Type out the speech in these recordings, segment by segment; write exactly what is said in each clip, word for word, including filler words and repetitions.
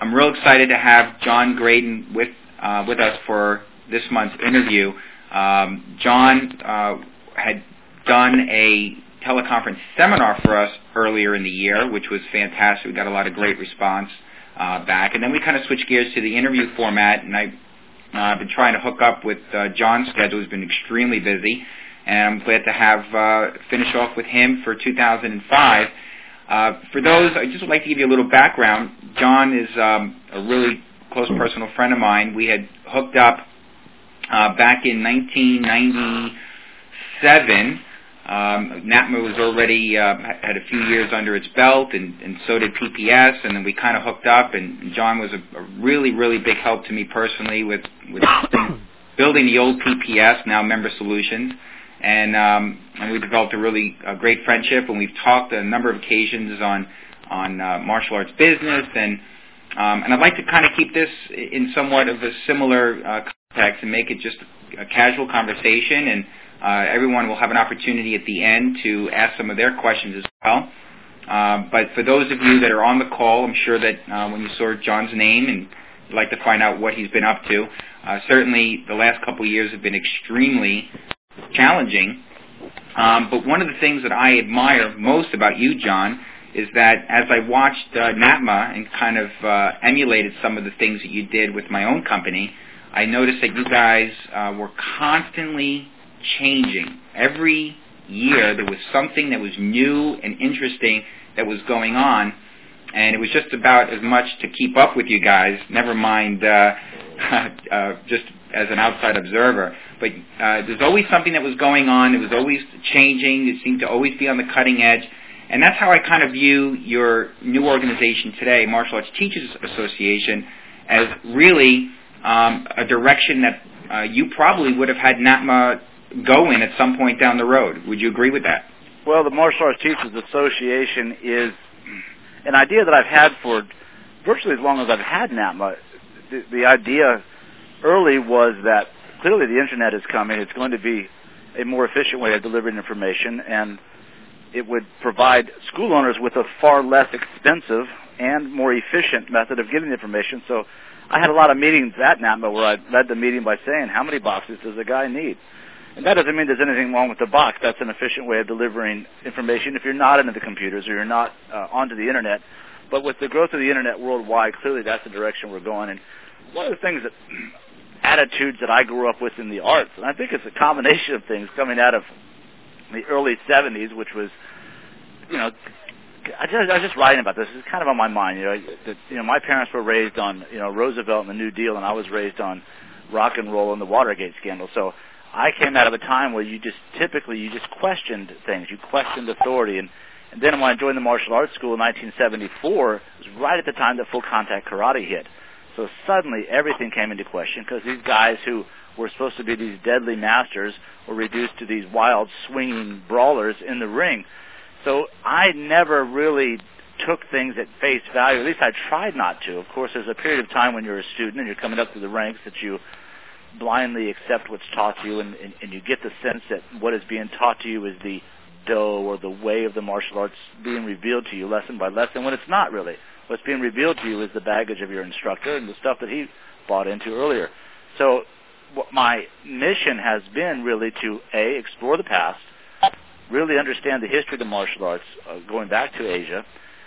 I'm real excited to have John Graydon with uh, with us for this month's interview. Um, John uh, had done a teleconference seminar for us earlier in the year, which was fantastic. We got a lot of great response uh, back. And then we kind of switched gears to the interview format, and I, uh, I've been trying to hook up with uh, John's schedule. He's been extremely busy, and I'm glad to have uh, finish off with him for two thousand five. Uh, for those, I just would like to give you a little background. John is um, a really close personal friend of mine. We had hooked up uh, back in nineteen ninety-seven. Um, NATMA was already uh, had a few years under its belt, and, and so did P P S, and then we kind of hooked up, and John was a, a really, really big help to me personally with, with building the old P P S, now Member Solutions, and um, and we developed a really uh, great friendship, and we've talked on a number of occasions on on uh, martial arts business, and um, and I'd like to kind of keep this in somewhat of a similar uh, context and make it just a casual conversation, and Uh, everyone will have an opportunity at the end to ask some of their questions as well. Uh, but for those of you that are on the call, I'm sure that uh, when you saw John's name and you'd like to find out what he's been up to, uh, certainly the last couple of years have been extremely challenging. Um, but one of the things that I admire most about you, John, is that as I watched uh, NATMA and kind of uh, emulated some of the things that you did with my own company, I noticed that you guys uh, were constantly changing. Every year there was something that was new and interesting that was going on, and it was just about as much to keep up with you guys, never mind uh, uh, just as an outside observer. But uh, there's always something that was going on. It was always changing. It seemed to always be on the cutting edge, and that's how I kind of view your new organization today, Martial Arts Teachers Association, as really um, a direction that uh, you probably would have had NATMA go in at some point down the road. Would you agree with that? Well, the Martial Arts Teachers Association is an idea that I've had for virtually as long as I've had NATMA. The, the idea early was that clearly the Internet is coming. It's going to be a more efficient way of delivering information, and it would provide school owners with a far less expensive and more efficient method of getting information. So I had a lot of meetings at NATMA where I led the meeting by saying, how many boxes does a guy need? And that doesn't mean there's anything wrong with the box. That's an efficient way of delivering information if you're not into the computers or you're not uh, onto the Internet. But with the growth of the Internet worldwide, clearly that's the direction we're going. And one of the things that, attitudes that I grew up with in the arts, and I think it's a combination of things coming out of the early seventies, which was, you know, I, just, I was just writing about this. It's kind of on my mind. You know, that, you know, my parents were raised on, you know, Roosevelt and the New Deal, and I was raised on rock and roll and the Watergate scandal. So I came out of a time where you just typically you just questioned things, you questioned authority, and, and then when I joined the martial arts school in nineteen seventy-four, it was right at the time that full contact karate hit. So suddenly everything came into question because these guys who were supposed to be these deadly masters were reduced to these wild swinging brawlers in the ring. So I never really took things at face value. At least I tried not to. Of course, there's a period of time when you're a student and you're coming up through the ranks that you blindly accept what's taught to you, and, and, and you get the sense that what is being taught to you is the do or the way of the martial arts being revealed to you lesson by lesson, when it's not really. What's being revealed to you is the baggage of your instructor and the stuff that he bought into earlier. So what my mission has been really to, A, explore the past, really understand the history of the martial arts uh, going back to Asia,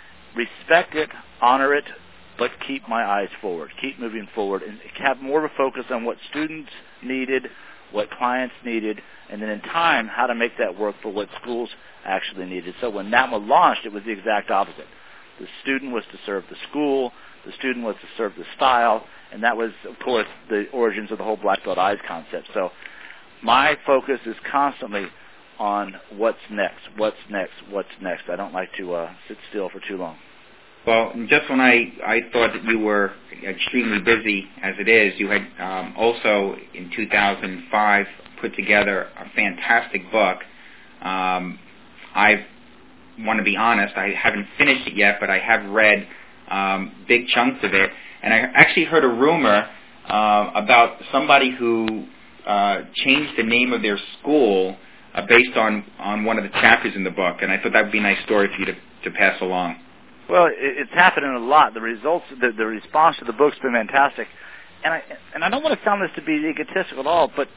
respect it, honor it, but keep my eyes forward, keep moving forward, and have more of a focus on what students needed, what clients needed, and then in time, how to make that work for what schools actually needed. So when NATMA launched, it was the exact opposite. The student was to serve the school, the student was to serve the style, and that was, of course, the origins of the whole Black Belt Eyes concept. So my focus is constantly on what's next, what's next, what's next. I don't like to uh, sit still for too long. Well, just when I, I thought that you were extremely busy as it is, you had um, also in two thousand five put together a fantastic book. Um, I want to be honest, I haven't finished it yet, but I have read um, big chunks of it. And I actually heard a rumor uh, about somebody who uh, changed the name of their school uh, based on, on one of the chapters in the book. And I thought that would be a nice story for you to, to pass along. Well, it, it's happening a lot. The results, the, the response to the book's been fantastic, and I and I don't want to sound this to be egotistical at all, but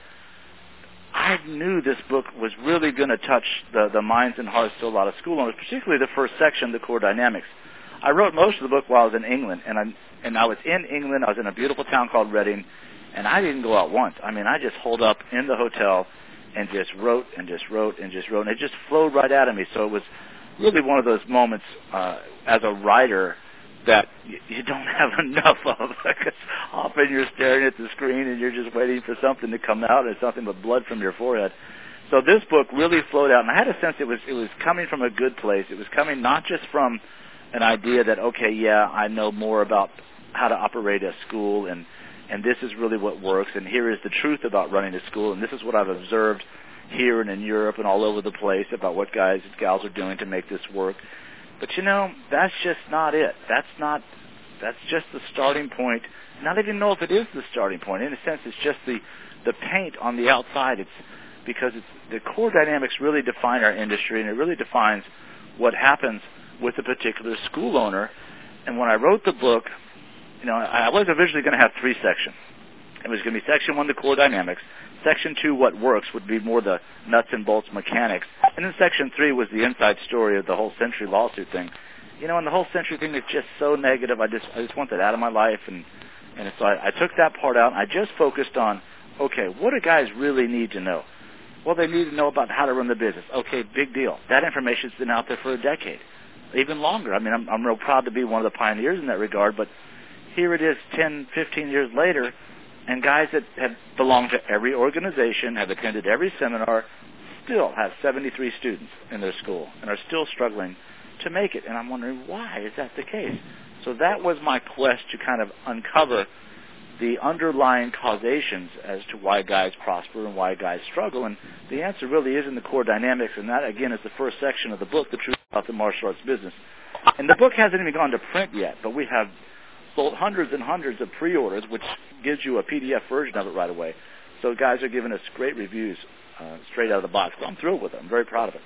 I knew this book was really going to touch the, the minds and hearts to a lot of school owners, particularly the first section, the core dynamics. I wrote most of the book while I was in England, and I and I was in England. I was in a beautiful town called Reading, and I didn't go out once. I mean, I just holed up in the hotel and just wrote and just wrote and just wrote, and it just flowed right out of me. So it was really one of those moments uh, as a writer that you, you don't have enough of. Because often you're staring at the screen and you're just waiting for something to come out, and it's nothing but blood from your forehead. So this book really flowed out, and I had a sense it was it was coming from a good place. It was coming not just from an idea that, okay, yeah, I know more about how to operate a school, and and this is really what works, and here is the truth about running a school, and this is what I've observed here and in Europe and all over the place about what guys and gals are doing to make this work. But, you know, that's just not it. That's not, that's just the starting point. Not even know if it is the starting point. In a sense, it's just the, the paint on the outside. It's because it's, the core dynamics really define our industry, and it really defines what happens with a particular school owner. And when I wrote the book, you know, I was originally going to have three sections. It was going to be section one, the core dynamics. Section two, what works, would be more the nuts and bolts mechanics. And then section three was the inside story of the whole Century lawsuit thing. You know, and the whole Century thing is just so negative. I just I just want that out of my life. And, and so I, I took that part out, and I just focused on, okay, what do guys really need to know? Well, they need to know about how to run the business. Okay, big deal. That information's been out there for a decade, even longer. I mean, I'm, I'm real proud to be one of the pioneers in that regard, but here it is ten, fifteen years later, and guys that have belonged to every organization, have attended every seminar, still have seventy-three students in their school and are still struggling to make it. And I'm wondering, why is that the case? So that was my quest to kind of uncover the underlying causations as to why guys prosper and why guys struggle. And the answer really is in the core dynamics, and that, again, is the first section of the book, The Truth About the Martial Arts Business. And the book hasn't even gone to print yet, but we have sold hundreds and hundreds of pre-orders, which gives you a P D F version of it right away. So guys are giving us great reviews uh, straight out of the box. So I'm thrilled with it. I'm very proud of it.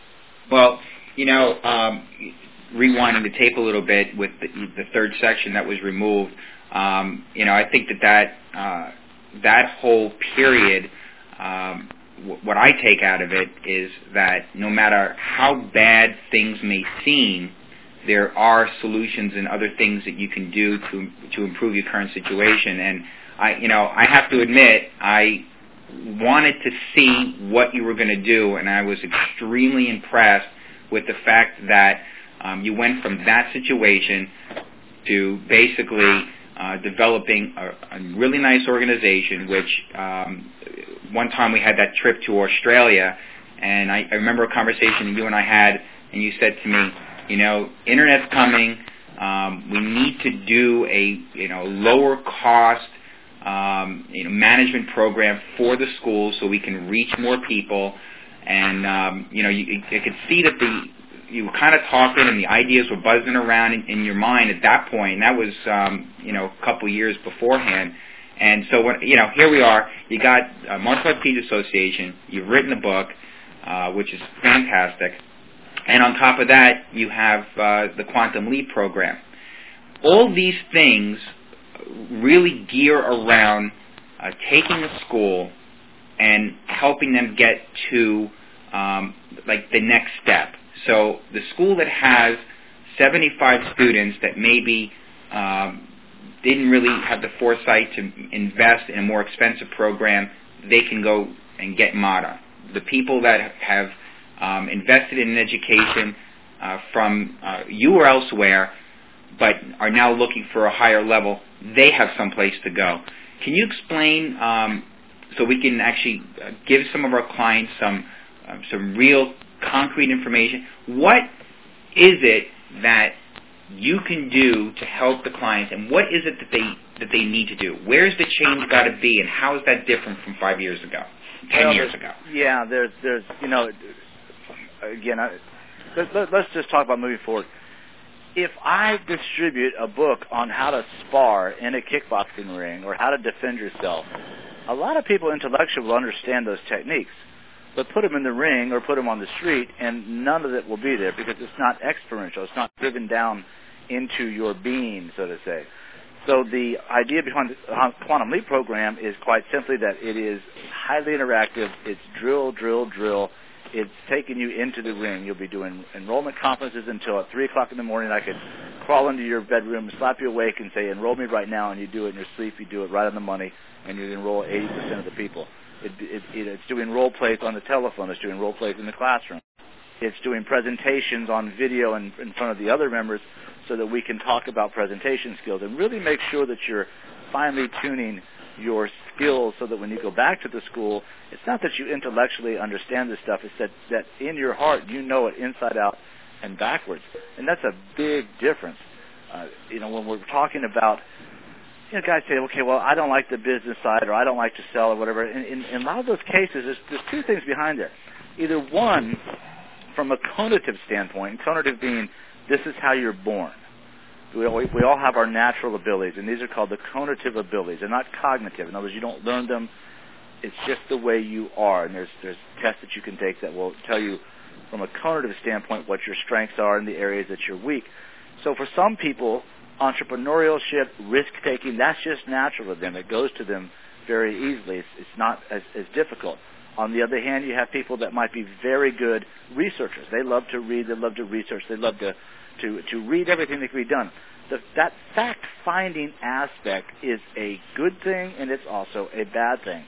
Well, you know, um, rewinding the tape a little bit with the, the third section that was removed, um, you know, I think that that, uh, that whole period, um, w- what I take out of it is that no matter how bad things may seem, there are solutions and other things that you can do to to improve your current situation. And I, you know, I have to admit, I wanted to see what you were going to do, and I was extremely impressed with the fact that um, you went from that situation to basically uh, developing a, a really nice organization. Which um, one time we had that trip to Australia, and I, I remember a conversation that you and I had, and you said to me, you know, internet's coming. Um, we need to do a you know lower cost um, you know management program for the schools so we can reach more people. And um, you know, you, you could see that the you were kind of talking and the ideas were buzzing around in, in your mind at that point. And that was um, you know a couple years beforehand. And so what you know, here we are. You got uh, Martial Arts Teachers Association. You've written a book, uh, which is fantastic. And on top of that, you have uh, the Quantum Leap program. All these things really gear around uh, taking a school and helping them get to um, like the next step. So the school that has seventy-five students that maybe um, didn't really have the foresight to invest in a more expensive program, they can go and get MATA. The people that have Um, invested in education uh, from uh, you or elsewhere, but are now looking for a higher level, they have some place to go. Can you explain, um, so we can actually uh, give some of our clients some um, some real concrete information, what is it that you can do to help the clients, and what is it that they that they need to do? Where's the change got to be, and how is that different from five years ago, ten well, years ago? Yeah, there's there's you know. Again, I, let, let, let's just talk about moving forward. If I distribute a book on how to spar in a kickboxing ring or how to defend yourself, a lot of people intellectually will understand those techniques. but put them in the ring or put them on the street, and none of it will be there because it's not experiential. It's not driven down into your being, so to say. So the idea behind the Quantum Leap program is quite simply that it is highly interactive. It's drill, drill, drill. It's taking you into the ring. You'll be doing enrollment conferences until at three o'clock in the morning. I could crawl into your bedroom, slap you awake, and say, enroll me right now, and you do it in your sleep. You do it right on the money, and you enroll eighty percent of the people. It, it, it, it's doing role plays on the telephone. It's doing role plays in the classroom. It's doing presentations on video in, in front of the other members so that we can talk about presentation skills and really make sure that you're finely tuning your skills so that when you go back to the school, it's not that you intellectually understand this stuff. It's that, that in your heart you know it inside out and backwards. And that's a big difference. Uh, you know, when we're talking about, you know, guys say, okay, well, I don't like the business side or I don't like to sell or whatever. In, in, in a lot of those cases, there's, there's two things behind there. Either one, from a conative standpoint, and conative being this is how you're born. We all, we all have our natural abilities, and these are called the conative abilities. They're not cognitive. In other words, you don't learn them. It's just the way you are, and there's there's tests that you can take that will tell you from a conative standpoint what your strengths are in the areas that you're weak. So for some people, entrepreneurship, risk-taking, that's just natural to them. It goes to them very easily. It's, it's not as, as difficult. On the other hand, you have people that might be very good researchers. They love to read. They love to research. They love to to, to read everything that can be done. The, that fact-finding aspect is a good thing, and it's also a bad thing.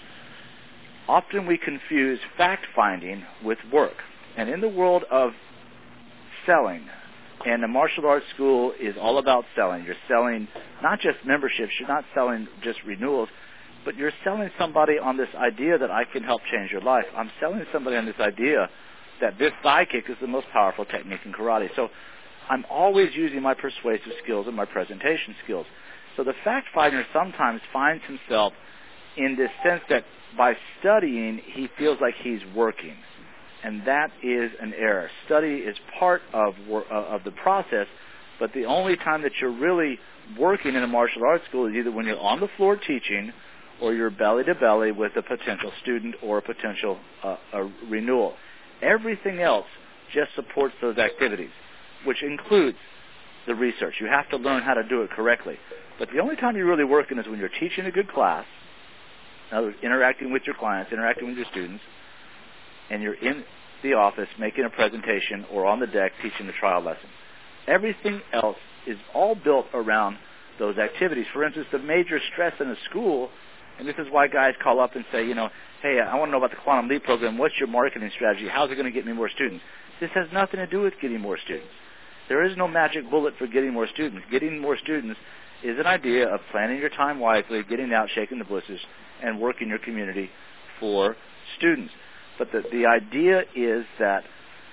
Often we confuse fact-finding with work. And in the world of selling, and the martial arts school is all about selling. You're selling not just memberships. You're not selling just renewals. But you're selling somebody on this idea that I can help change your life. I'm selling somebody on this idea that this thigh kick is the most powerful technique in karate. So I'm always using my persuasive skills and my presentation skills. So the fact finder sometimes finds himself in this sense that by studying, he feels like he's working. And that is an error. Study is part of, of the process, but the only time that you're really working in a martial arts school is either when you're on the floor teaching or you're belly-to-belly with a potential student or a potential uh, a renewal. Everything else just supports those activities, which includes the research. You have to learn how to do it correctly. But the only time you're really working is when you're teaching a good class, in other words, interacting with your clients, interacting with your students, and you're in the office making a presentation or on the deck teaching the trial lesson. Everything else is all built around those activities. For instance, the major stress in a school, and this is why guys call up and say, you know, hey, I want to know about the Quantum Leap program. What's your marketing strategy? How's it going to get me more students? This has nothing to do with getting more students. There is no magic bullet for getting more students. Getting more students is an idea of planning your time wisely, getting out, shaking the bushes, and working your community for students. But the, the idea is that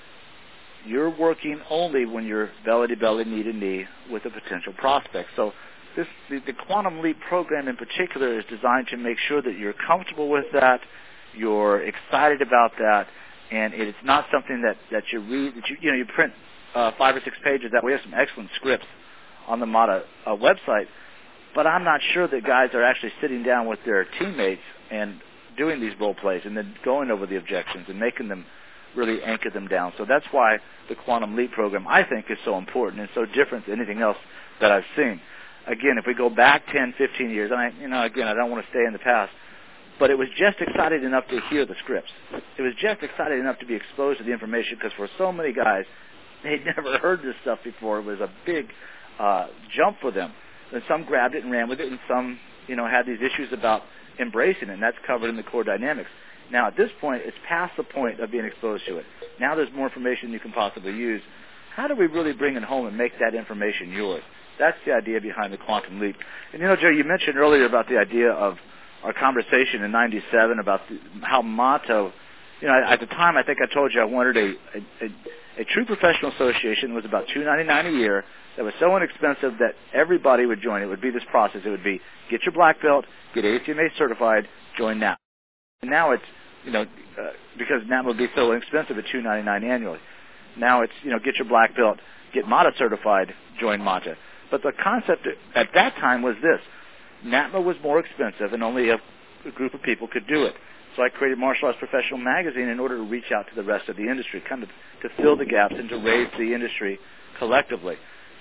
you're working only when you're belly-to-belly, knee-to-knee with a potential prospect. So this, the, the Quantum Leap program in particular is designed to make sure that you're comfortable with that, you're excited about that, and it's not something that, that you read, that you, you know, you print uh, five or six pages. That we have some excellent scripts on the Mata uh, website, but I'm not sure that guys are actually sitting down with their teammates and doing these role plays and then going over the objections and making them really anchor them down. So that's why the Quantum Leap program, I think, is so important and so different than anything else that I've seen. Again, if we go back ten, fifteen years, and I, you know, again, I don't want to stay in the past, but it was just exciting enough to hear the scripts. It was just exciting enough to be exposed to the information because for so many guys, they'd never heard this stuff before. It was a big uh, jump for them. And some grabbed it and ran with it, and some, you know, had these issues about embracing it, and that's covered in the core dynamics. Now, at this point, it's past the point of being exposed to it. Now there's more information you can possibly use. How do we really bring it home and make that information yours? That's the idea behind the Quantum Leap. And, you know, Joe, you mentioned earlier about the idea of our conversation in ninety-seven about the, how Mata, you know, at the time I think I told you I wanted a, a, a, a true professional association that was about two hundred ninety-nine a year that was so inexpensive that everybody would join. It would be this process. It would be get your black belt, get A C M A certified, join N A M. And now it's, you know, uh, because N A M would be so inexpensive at two hundred ninety-nine annually. Now it's, you know, get your black belt, get Mata certified, join Mata. But the concept at that time was this. N A T M A was more expensive and only a, a group of people could do it. So I created Martial Arts Professional Magazine in order to reach out to the rest of the industry, kind of to fill the gaps and to raise the industry collectively.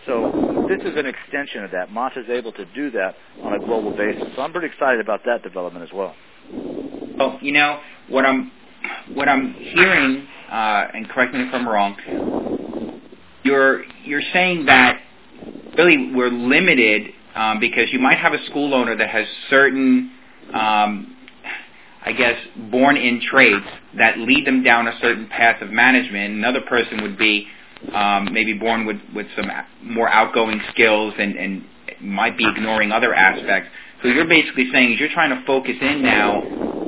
So this is an extension of that. Mata is able to do that on a global basis. So I'm pretty excited about that development as well. Well, you know, what I'm what I'm hearing, uh, and correct me if I'm wrong, you're you're saying that really we're limited um, because you might have a school owner that has certain, um, I guess, born-in traits that lead them down a certain path of management. Another person would be um, maybe born with, with some more outgoing skills and, and might be ignoring other aspects. So you're basically saying is you're trying to focus in now,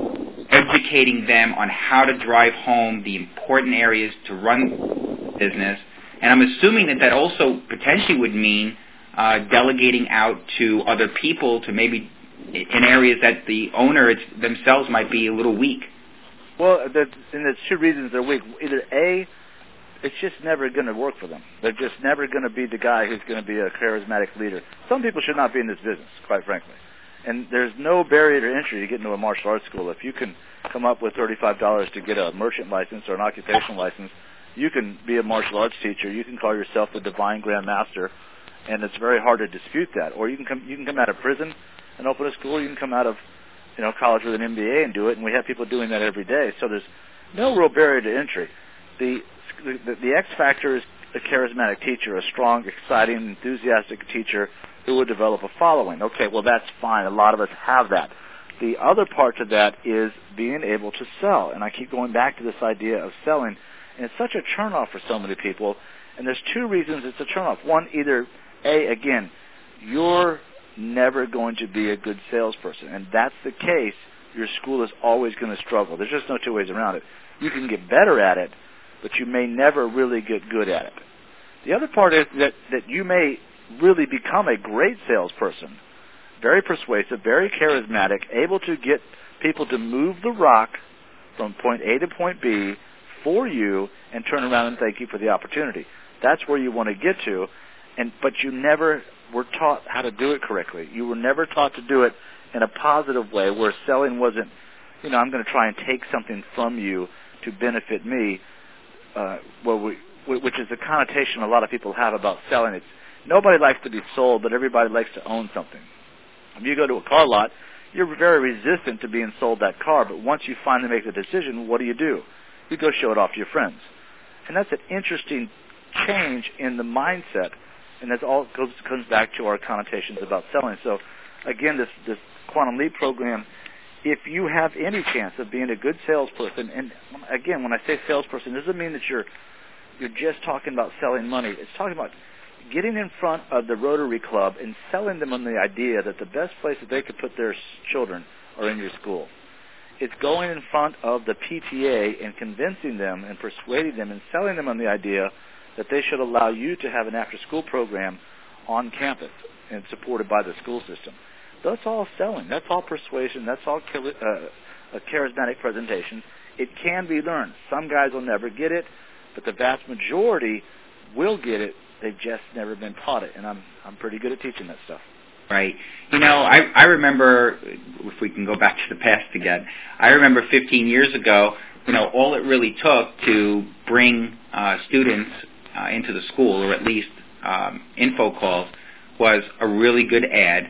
educating them on how to drive home the important areas to run business. And I'm assuming that that also potentially would mean uh, delegating out to other people to maybe in areas that the owner themselves might be a little weak. Well, and there's two reasons they're weak. Either A, it's just never going to work for them. They're just never going to be the guy who's going to be a charismatic leader. Some people should not be in this business, quite frankly. And there's no barrier to entry to get into a martial arts school. If you can come up with thirty-five dollars to get a merchant license or an occupational license, you can be a martial arts teacher. You can call yourself the Divine Grand Master, and it's very hard to dispute that. Or you can come, you can come out of prison and open a school. You can come out of, you know, college with an M B A and do it, and we have people doing that every day. So there's no real barrier to entry. The the, the X factor is a charismatic teacher, a strong, exciting, enthusiastic teacher who would develop a following. Okay, well, that's fine. A lot of us have that. The other part to that is being able to sell, and I keep going back to this idea of selling, and it's such a turnoff for so many people, and there's two reasons it's a turnoff. One, either, A, again, you're never going to be a good salesperson, and that's the case, your school is always going to struggle. There's just no two ways around it. You can get better at it, but you may never really get good at it. The other part is that, that you may really become a great salesperson, very persuasive, very charismatic, able to get people to move the rock from point A to point B for you and turn around and thank you for the opportunity. That's where you want to get to, and but you never were taught how to do it correctly. You were never taught to do it in a positive way where selling wasn't, you know, I'm going to try and take something from you to benefit me, uh, well, we, which is the connotation a lot of people have about selling. It's nobody likes to be sold, but everybody likes to own something. If you go to a car lot, you're very resistant to being sold that car, but once you finally make the decision, what do you do? You go show it off to your friends. And that's an interesting change in the mindset, and that all goes, comes back to our connotations about selling. So, again, this, this Quantum Leap program, if you have any chance of being a good salesperson, and again, when I say salesperson, it doesn't mean that you're you're just talking about selling money. It's talking about getting in front of the Rotary Club and selling them on the idea that the best place that they could put their children are in your school. It's going in front of the P T A and convincing them and persuading them and selling them on the idea that they should allow you to have an after-school program on campus and supported by the school system. That's all selling. That's all persuasion. That's all uh, a charismatic presentation. It can be learned. Some guys will never get it, but the vast majority will get it. They've just never been taught it, and I'm I'm pretty good at teaching that stuff. Right. You know, I I remember, if we can go back to the past again, I remember fifteen years ago, you know, all it really took to bring uh, students uh, into the school, or at least um, info calls, was a really good ad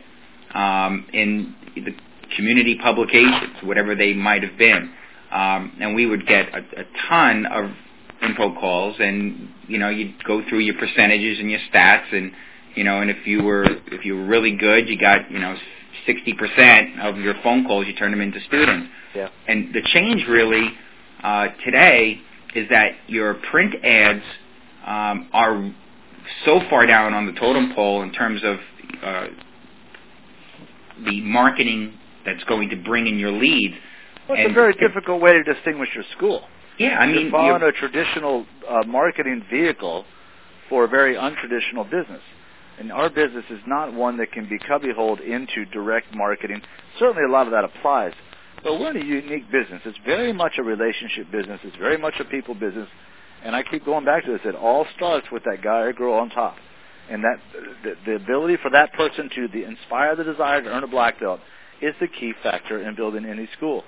um, in the community publications, whatever they might have been. Um, and we would get a, a ton of info calls, and you know, you'd go through your percentages and your stats, and you know, and if you were if you were really good, you got, you know, sixty percent of your phone calls, you turned them into students. Yeah. And the change really uh, today is that your print ads um, are so far down on the totem pole in terms of uh, the marketing that's going to bring in your leads. Well, it's and a very difficult way to distinguish your school. Yeah, I mean, you're following a traditional uh, marketing vehicle for a very untraditional business. And our business is not one that can be cubbyholed into direct marketing. Certainly a lot of that applies. But we're in a unique business. It's very much a relationship business. It's very much a people business. And I keep going back to this. It all starts with that guy or girl on top. And that the, the ability for that person to the, inspire the desire to earn a black belt is the key factor in building any school.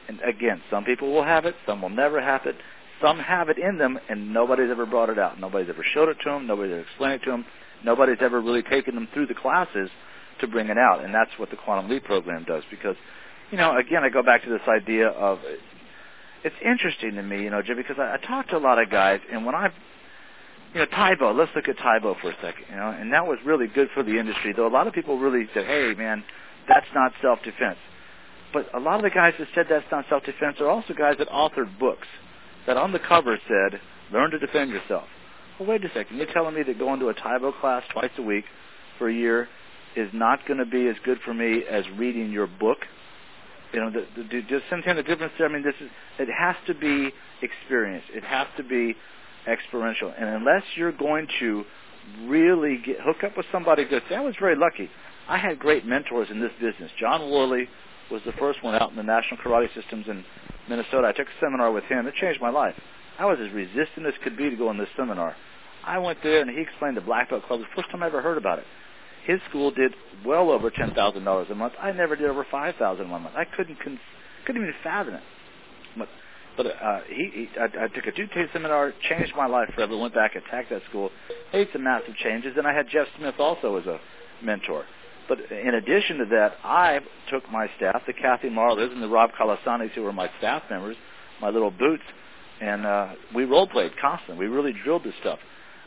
And again, some people will have it, some will never have it. Some have it in them, and nobody's ever brought it out. Nobody's ever showed it to them. Nobody's ever explained it to them. Nobody's ever really taken them through the classes to bring it out, and that's what the Quantum Leap program does. Because, you know, again, I go back to this idea of, it's interesting to me, you know, Jim, because I, I talk to a lot of guys, and when I, you know, Tybo, let's look at Tybo for a second, you know, and that was really good for the industry, though a lot of people really said, hey, man, that's not self-defense. But a lot of the guys that said that's not self-defense are also guys that authored books that on the cover said, learn to defend yourself. Well, wait a second. You're telling me that going to a Tybo class twice a week for a year is not going to be as good for me as reading your book? You know, the, the, just sometimes the difference there, I mean, this is, it has to be experience. It has to be experiential. And unless you're going to really get hook up with somebody good, see, I was very lucky. I had great mentors in this business. John Worley was the first one out in the National Karate Systems in Minnesota. I took a seminar with him. It changed my life. I was as resistant as could be to go on this seminar. I went there, and he explained the Black Belt Club. It was the first time I ever heard about it. His school did well over ten thousand dollars a month. I never did over five thousand dollars a month. I couldn't cons- couldn't even fathom it. But, but uh, he, he I, I took a two-day seminar, changed my life forever, went back, attacked that school, made some massive changes. Then I had Jeff Smith also as a mentor. But in addition to that, I took my staff, the Kathy Marlers and the Rob Calasanis, who were my staff members, my little boots, and uh, we role-played constantly. We really drilled this stuff.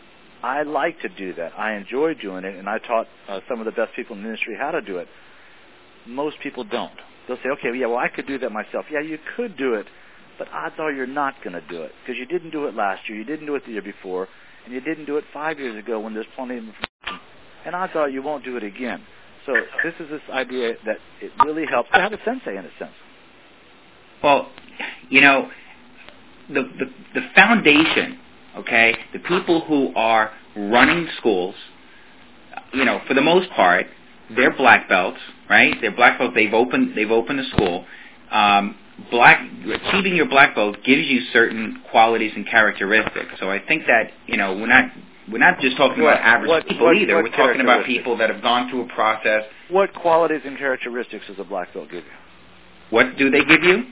I like to do that. I enjoy doing it, and I taught uh, some of the best people in the industry how to do it. Most people don't. They'll say, okay, yeah, well, I could do that myself. Yeah, you could do it, but odds are you're not going to do it because you didn't do it last year, you didn't do it the year before, and you didn't do it five years ago when there's plenty of information. And odds are you won't do it again. So this is this idea that it really helps to have a sensei in a sense. Well, you know, the, the the foundation, okay, the people who are running schools, you know, for the most part, they're black belts, right? They're black belts. They've opened they've opened a school. Um, black achieving your black belt gives you certain qualities and characteristics. So I think that, you know, we're not. We're not just talking what, about average what, people what, either. What we're talking about people that have gone through a process. What qualities and characteristics does a black belt give you? What do they give you?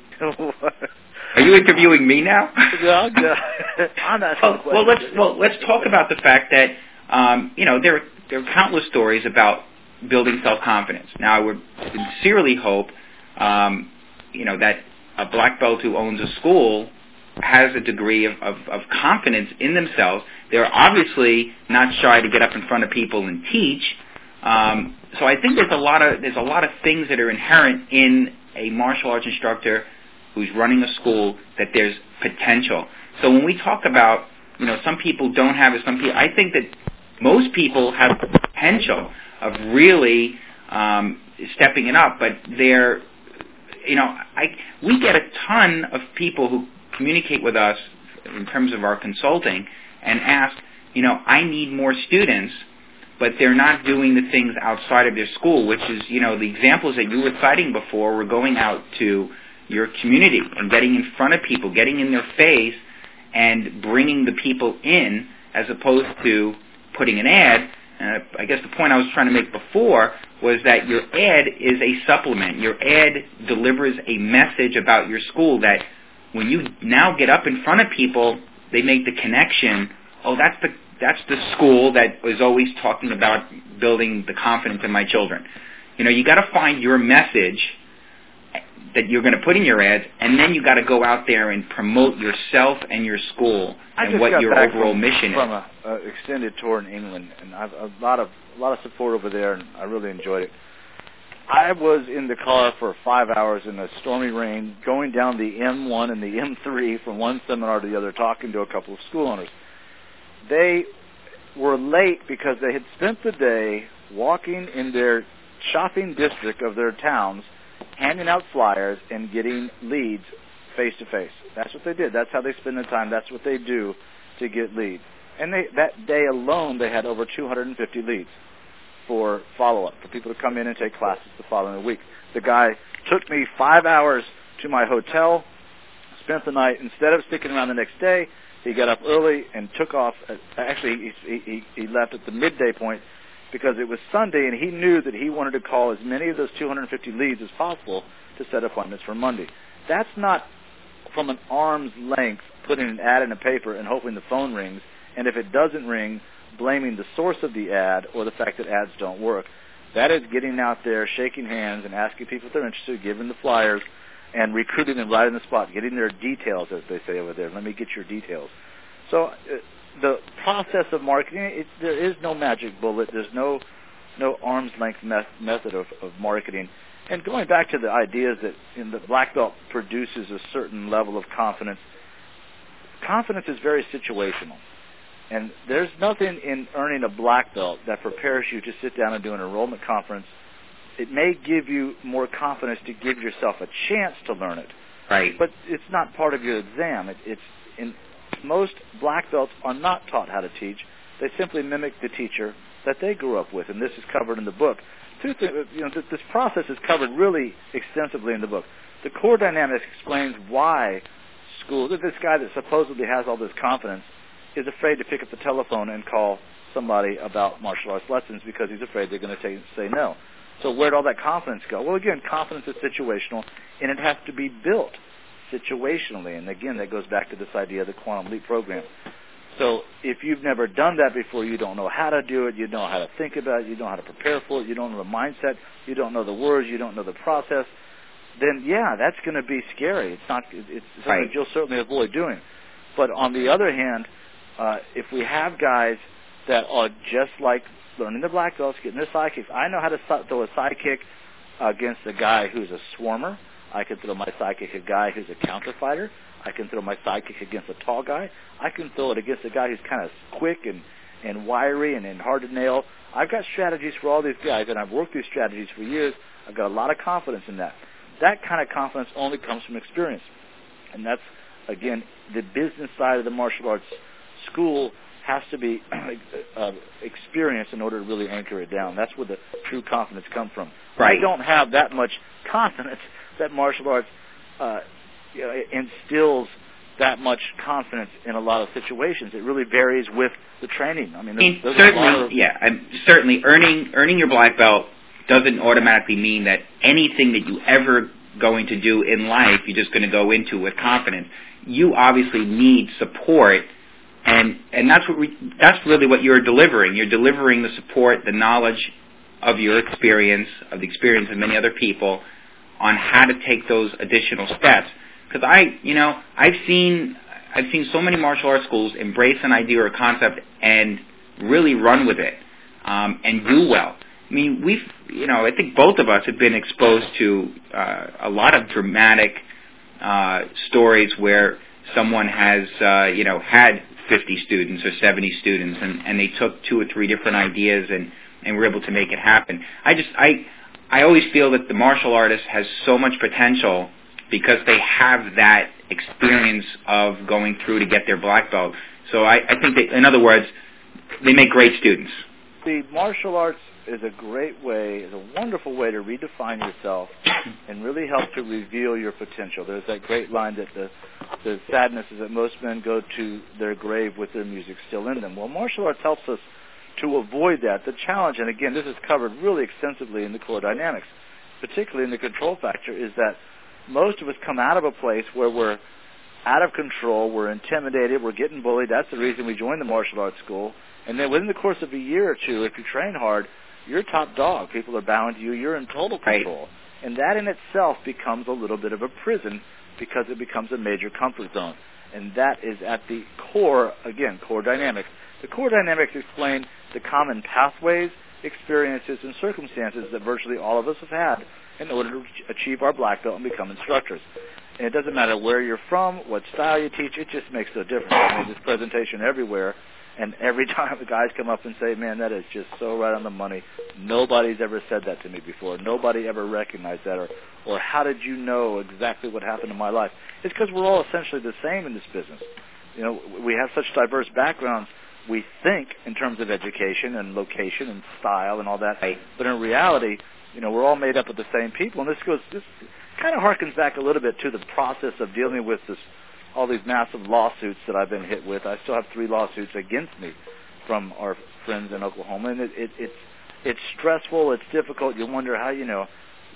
Are you interviewing me now? No, no. I'm not. well, well, let's well let's talk about the fact that um, you know there there are countless stories about building self-confidence. Now, I would sincerely hope um, you know that a black belt who owns a school has a degree of, of, of confidence in themselves. They're obviously not shy to get up in front of people and teach. Um, so I think there's a lot of there's a lot of things that are inherent in a martial arts instructor who's running a school that there's potential. So when we talk about, you know, some people don't have it, some people, I think that most people have the potential of really um, stepping it up, but they're, you know, I we get a ton of people who communicate with us in terms of our consulting and ask, you know, I need more students, but they're not doing the things outside of their school, which is, you know, the examples that you were citing before were going out to your community and getting in front of people, getting in their face and bringing the people in as opposed to putting an ad. Uh, I guess the point I was trying to make before was that your ad is a supplement. Your ad delivers a message about your school that when you now get up in front of people, they make the connection, oh, that's the that's the school that was always talking about building the confidence in my children. You know, you got to find your message that you're going to put in your ads, and then you got to go out there and promote yourself and your school and what your overall from, mission from is. From an extended tour in England, and I've a lot of a lot of support over there, and I really enjoyed it. I was in the car for five hours in the stormy rain, going down the M one and the M three from one seminar to the other, talking to a couple of school owners. They were late because they had spent the day walking in their shopping district of their towns, handing out flyers and getting leads face-to-face. That's what they did. That's how they spend their time. That's what they do to get leads. And they, that day alone, they had over two hundred fifty leads for follow-up, for people to come in and take classes the following week. The guy took me five hours to my hotel, spent the night. Instead of sticking around the next day, he got up early and took off. At, actually, he, he, he left at the midday point because it was Sunday, and he knew that he wanted to call as many of those two hundred fifty leads as possible to set appointments for Monday. That's not from an arm's length putting an ad in a paper and hoping the phone rings, and if it doesn't ring, blaming the source of the ad or the fact that ads don't work. That is getting out there, shaking hands, and asking people if they're interested, giving the flyers, and recruiting them right on the spot, getting their details, as they say over there. Let me get your details. So uh, the process of marketing, it, there is no magic bullet. There's no no arm's length me- method of, of marketing. And going back to the ideas that in the black belt produces a certain level of confidence, confidence is very situational. And there's nothing in earning a black belt that prepares you to sit down and do an enrollment conference. It may give you more confidence to give yourself a chance to learn it. Right. But it's not part of your exam. It, it's in most black belts are not taught how to teach. They simply mimic the teacher that they grew up with, and this is covered in the book. Two th- you know, th- this process is covered really extensively in the book. The core dynamics explains why schools, this guy that supposedly has all this confidence, is afraid to pick up the telephone and call somebody about martial arts lessons because he's afraid they're going to say no. So where'd all that confidence go? Well, again, confidence is situational, and it has to be built situationally. And again, that goes back to this idea of the Quantum Leap program. So if you've never done that before, you don't know how to do it, you don't know how to think about it, you don't know how to prepare for it, you don't know the mindset, you don't know the words, you don't know the process, then yeah, that's going to be scary. It's not. It's something right. you'll certainly avoid doing. But on the other hand, uh, if we have guys that are just like learning the black belts, getting their sidekicks. I know how to throw a sidekick against a guy who's a swarmer. I can throw my sidekick at a guy who's a counter fighter. I can throw my sidekick against a tall guy. I can throw it against a guy who's kind of quick and, and wiry and, and hard to nail. I've got strategies for all these guys, and I've worked these strategies for years. I've got a lot of confidence in that. That kind of confidence only comes from experience. And that's, again, the business side of the martial arts school has to be uh, experienced in order to really anchor it down. That's where the true confidence comes from. Right. I don't have that much confidence that martial arts uh, you know, instills that much confidence in a lot of situations. It really varies with the training. I mean, there's, and there's certainly, a lot of, yeah, and certainly earning earning your black belt doesn't automatically mean that anything that you ever going to do in life you're just going to go into with confidence. You obviously need support. And and that's what we, that's really what you're delivering. You're delivering the support, the knowledge of your experience, of the experience of many other people, on how to take those additional steps. Because I, you know, I've seen I've seen so many martial arts schools embrace an idea or a concept and really run with it um, and do well. I mean, we've, you know, I think both of us have been exposed to uh, a lot of dramatic uh, stories where someone has, uh, you know, had fifty students or seventy students, and, and they took two or three different ideas and, and were able to make it happen. I just, I, I always feel that the martial artist has so much potential because they have that experience of going through to get their black belt. So I, I think that, in other words, they make great students. The martial arts is a great way, is a wonderful way to redefine yourself and really help to reveal your potential. There's that great line that the, the sadness is that most men go to their grave with their music still in them. Well, martial arts helps us to avoid that. The challenge, and again, this is covered really extensively in the core dynamics, particularly in the control factor, is that most of us come out of a place where we're out of control, we're intimidated, we're getting bullied. That's the reason we joined the martial arts school. And then within the course of a year or two, if you train hard, you're top dog. People are bowing to you. You're in total control. Right. And that in itself becomes a little bit of a prison because it becomes a major comfort zone. And that is at the core, again, core dynamics. The core dynamics explain the common pathways, experiences, and circumstances that virtually all of us have had in order to achieve our black belt and become instructors. And it doesn't matter where you're from, what style you teach, it just makes no difference. I made this presentation everywhere. And every time the guys come up and say, man, that is just so right on the money. Nobody's ever said that to me before. Nobody ever recognized that. Or, or how did you know exactly what happened in my life? It's because we're all essentially the same in this business. You know, we have such diverse backgrounds. We think in terms of education and location and style and all that. Right. But in reality, you know, we're all made up of the same people. And this goes, this kind of harkens back a little bit to the process of dealing with this, all these massive lawsuits that I've been hit with. I still have three lawsuits against me from our friends in Oklahoma, and it, it, it's it's stressful, it's difficult. You wonder how, you know,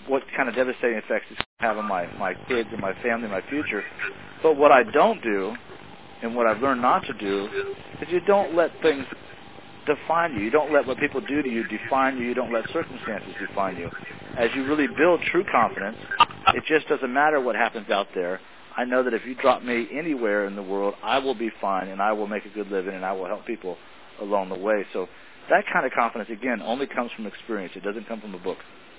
what kind of devastating effects it's going to have on my, my kids and my family and my future. But what I don't do, and what I've learned not to do, is you don't let things define you. You don't let what people do to you define you. You don't let circumstances define you. As you really build true confidence, it just doesn't matter what happens out there. I know that if you drop me anywhere in the world, I will be fine, and I will make a good living, and I will help people along the way. So that kind of confidence, again, only comes from experience. It doesn't come from a book.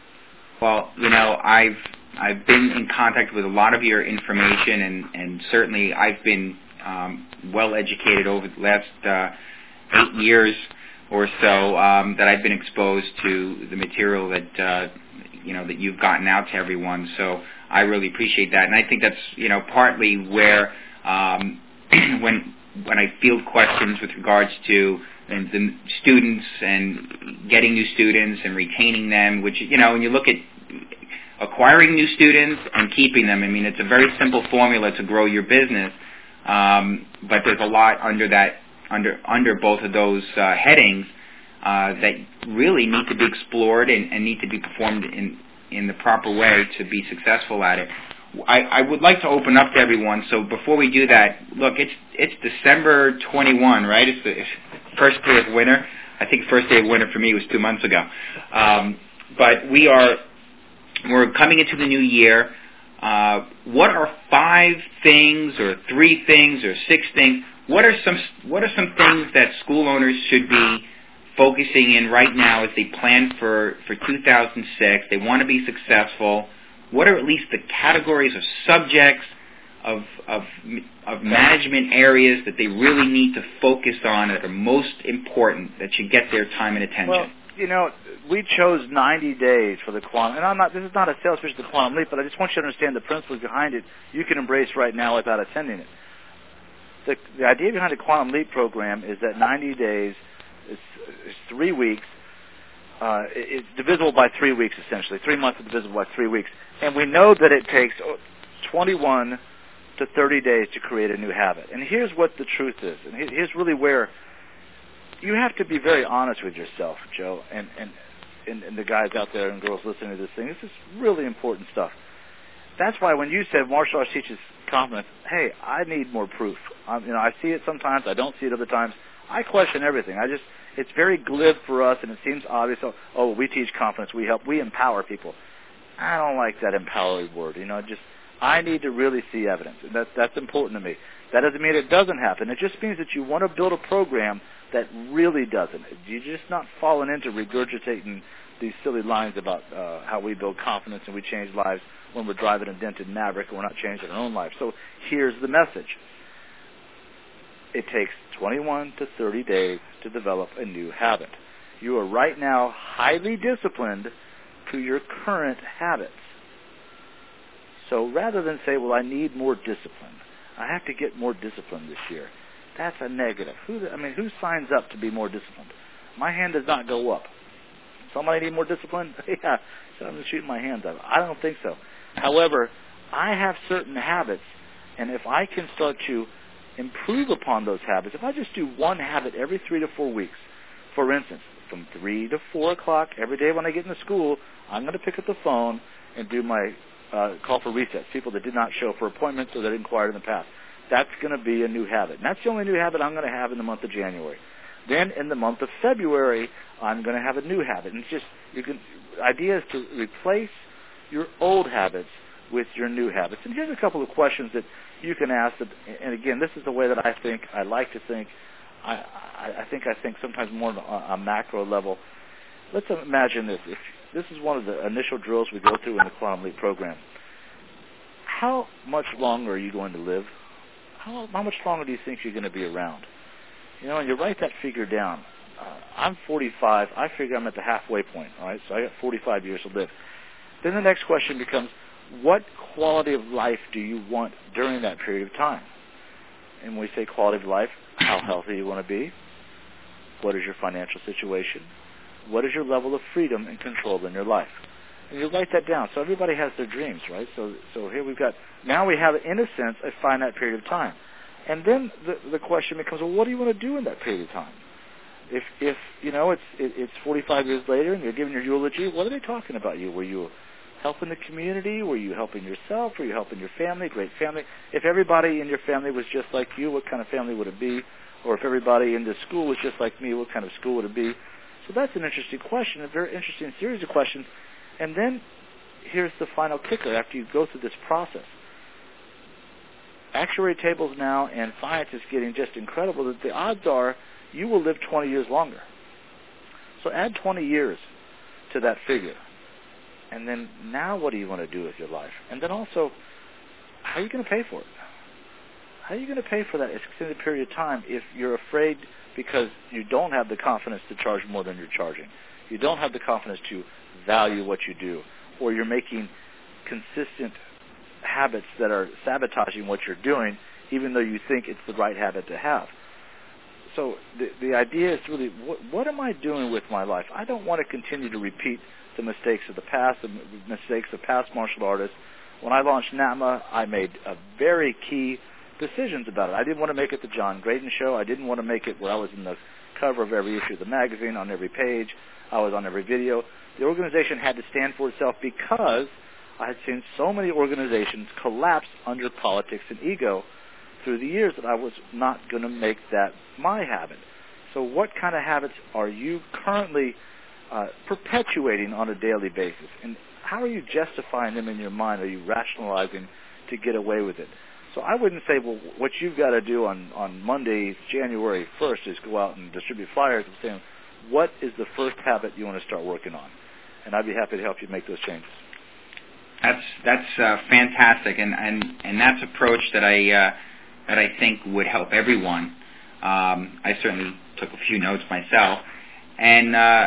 Well, you know, I've I've been in contact with a lot of your information, and, and certainly I've been um, well educated over the last uh, eight years or so um, that I've been exposed to the material that uh, you know that you've gotten out to everyone. So I really appreciate that, and I think that's you know partly where um, when when I field questions with regards to and the students and getting new students and retaining them, which, you know, when you look at acquiring new students and keeping them, I mean, it's a very simple formula to grow your business, um, but there's a lot under that, under under both of those uh, headings uh, that really need to be explored and, and need to be performed in, in the proper way to be successful at it. I, I would like to open up to everyone, so before we do that, look, it's it's December twenty-first, right? It's the first day of winter. I think first day of winter for me was two months ago. Um, but we are we're coming into the new year. Uh, what are five things, or three things, or six things? What are some what are some things that school owners should be focusing in right now as they plan for for two thousand six? They want to be successful. What are at least the categories of subjects, of, of of management areas that they really need to focus on that are most important, that should get their time and attention? Well, you know, we chose ninety days for the quantum, and I'm not. This is not a sales pitch to the Quantum Leap, but I just want you to understand the principles behind it. You can embrace right now without attending it. The, the idea behind the Quantum Leap program is that ninety days is, is three weeks. Uh, it's divisible by three weeks, essentially. Three months is divisible by three weeks. And we know that it takes twenty-one to thirty days to create a new habit. And here's what the truth is. And here's really where you have to be very honest with yourself, Joe, and, and, and, and the guys out there and girls listening to this thing. This is really important stuff. That's why when you said martial arts teaches confidence, hey, I need more proof. Um, you know, I see it sometimes. I don't see it other times. I question everything. I just, it's very glib for us, and it seems obvious. Oh, oh, we teach confidence. We help. We empower people. I don't like that empowering word. You know, just I need to really see evidence, and that's that's important to me. That doesn't mean it doesn't happen. It just means that you want to build a program that really doesn't. You're just not falling into regurgitating these silly lines about uh, how we build confidence and we change lives when we're driving a dented Maverick and we're not changing our own life. So here's the message. It takes twenty-one to thirty days to develop a new habit. You are right now highly disciplined to your current habits. So rather than say, well, I need more discipline, I have to get more discipline this year, that's a negative. Who, I mean, who signs up to be more disciplined? My hand does not go up. Somebody need more discipline? Yeah, so I'm just shooting my hands up. I don't think so. However, I have certain habits, and if I can start to improve upon those habits, if I just do one habit every three to four weeks, for instance, from three to four o'clock every day when I get into school, I'm going to pick up the phone and do my uh, call for resets, people that did not show for appointments or that inquired in the past. That's going to be a new habit. And that's the only new habit I'm going to have in the month of January. Then in the month of February, I'm going to have a new habit. And it's just, you can, the idea is to replace your old habits with your new habits. And here's a couple of questions that you can ask. That, and again, this is the way that I think, I like to think. I, I, I think I think sometimes more on a, a macro level. Let's imagine this. If this is one of the initial drills we go through in the Quantum Leap program. How much longer are you going to live? How, how much longer do you think you're going to be around? You know, and you write that figure down. Uh, I'm forty-five. I figure I'm at the halfway point, all right? So I got forty-five years to live. Then the next question becomes, what quality of life do you want during that period of time? And when we say quality of life, how healthy you want to be? What is your financial situation? What is your level of freedom and control in your life? And you write that down. So everybody has their dreams, right? So so here we've got, now we have, in a sense, a finite period of time. And then the, the question becomes, well, what do you want to do in that period of time? If, if you know, it's it, it's forty-five years later and you're giving your eulogy, what are they talking about you? Were you helping the community? Were you helping yourself? Were you helping your family? Great family. If everybody in your family was just like you, what kind of family would it be? Or if everybody in the school was just like me, what kind of school would it be? So that's an interesting question, a very interesting series of questions. And then here's the final kicker after you go through this process. Actuary tables now and science is getting just incredible that the odds are you will live twenty years longer. So add twenty years to that figure. And then now what do you want to do with your life? And then also, how are you going to pay for it? How are you going to pay for that extended period of time if you're afraid because you don't have the confidence to charge more than you're charging? You don't have the confidence to value what you do, or you're making consistent habits that are sabotaging what you're doing, even though you think it's the right habit to have. So the the idea is really, what, what am I doing with my life? I don't want to continue to repeat the mistakes of the past, the mistakes of past martial artists. When I launched N A T M A, I made a very key decisions about it. I didn't want to make it the John Graydon show. I didn't want to make it where I was in the cover of every issue of the magazine, on every page. I was on every video. The organization had to stand for itself because I had seen so many organizations collapse under politics and ego through the years that I was not going to make that my habit. So what kind of habits are you currently uh, perpetuating on a daily basis? And how are you justifying them in your mind? Are you rationalizing to get away with it? So I wouldn't say, well, what you've got to do on, on Monday, January first is go out and distribute flyers. I'm saying, what is the first habit you want to start working on? And I'd be happy to help you make those changes. That's that's uh, fantastic, and, and, and that's approach that I uh, that I think would help everyone. Um, I certainly took a few notes myself, and uh,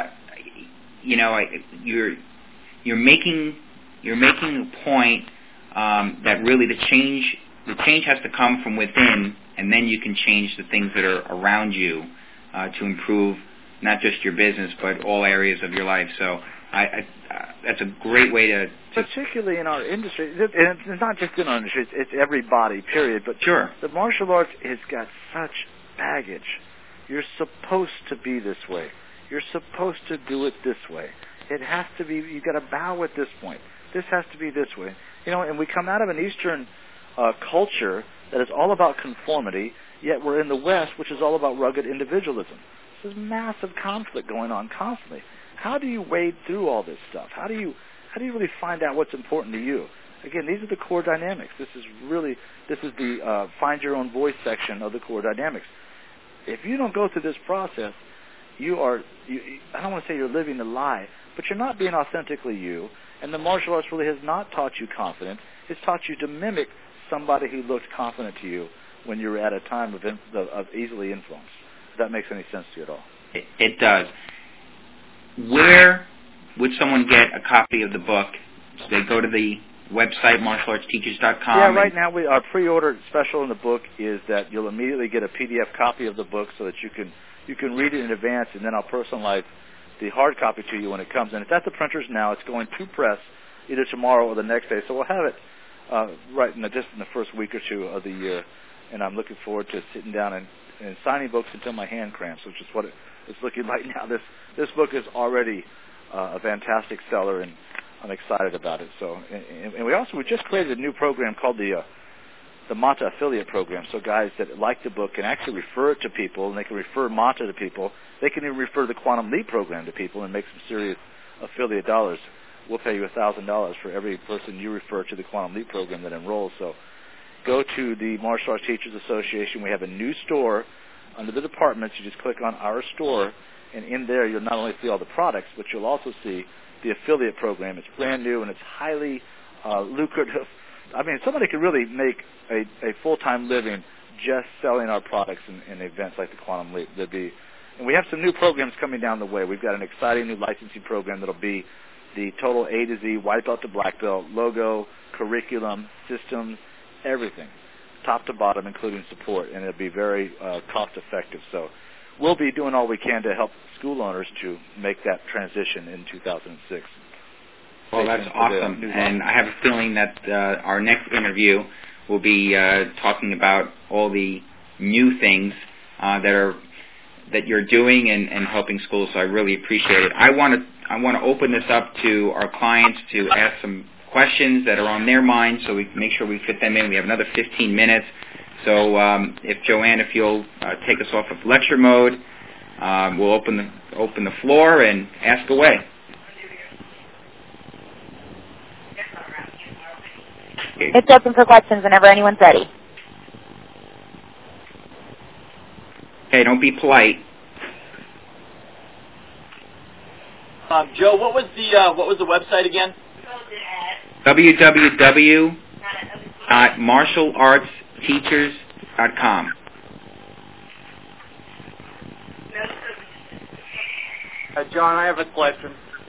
you know, I, you're you're making you're making a point um, that really the change the change has to come from within, and then you can change the things that are around you uh, to improve not just your business but all areas of your life. So I, I uh, that's a great way to, to particularly in our industry, and it's not just in our industry, it's, it's everybody, period. But sure, the martial arts has got such baggage. You're supposed to be this way. You're supposed to do it this way. It has to be. You've got to bow at this point. This has to be this way. You know, and we come out of an Eastern uh, culture that is all about conformity, yet we're in the West, which is all about rugged individualism. There's massive conflict going on constantly. How do you wade through all this stuff? How do you how do you really find out what's important to you? Again, these are the core dynamics. This is really this is the uh, find your own voice section of the core dynamics. If you don't go through this process, you are you, I don't want to say you're living a lie, but you're not being authentically you. And the martial arts really has not taught you confidence. It's taught you to mimic somebody who looked confident to you when you were at a time of, in, of easily influenced. If that makes any sense to you at all. It, it does. Where would someone get a copy of the book? So they go to the website, martial arts teachers dot com? Yeah, right now we, our pre-order special in the book is that you'll immediately get a P D F copy of the book so that you can you can read it in advance, and then I'll personalize the hard copy to you when it comes. And it's at the printers now. It's going to press either tomorrow or the next day. So we'll have it uh, right in the, just in the first week or two of the year. And I'm looking forward to sitting down and, and signing books until my hand cramps, which is what it, it's looking like now. This this book is already uh, a fantastic seller, and I'm excited about it. So, and, and we also we just created a new program called the uh, the Mata Affiliate Program. So guys that like the book can actually refer it to people, and they can refer Mata to people. They can even refer the Quantum Leap program to people and make some serious affiliate dollars. We'll pay you one thousand dollars for every person you refer to the Quantum Leap program that enrolls. So go to the Martial Arts Teachers Association. We have a new store under the departments. You just click on our store, and in there you'll not only see all the products, but you'll also see the affiliate program. It's brand new, and it's highly uh, lucrative. I mean, somebody could really make a, a full-time living just selling our products in, in events like the Quantum Leap. There'd be, and we have some new programs coming down the way. We've got an exciting new licensing program that'll be the total A to Z, white belt to black belt, logo, curriculum, systems, everything, top to bottom, including support, and it'll be very uh, cost-effective. So we'll be doing all we can to help school owners to make that transition in two thousand six. Well, that's awesome, and I have a feeling that uh, our next interview will be uh, talking about all the new things uh, that are that you're doing and, and helping schools. So I really appreciate it. I want to I want to open this up to our clients to ask some questions that are on their mind, so we can make sure we fit them in. We have another fifteen minutes. So um, if Joanne, if you'll uh, take us off of lecture mode, um, we'll open the open the floor and ask away. It's open for questions whenever anyone's ready. Okay, don't be polite. Um, Joe, what was the uh, what was the website again? w w w dot martial arts teachers dot com. Uh, John, I have a question.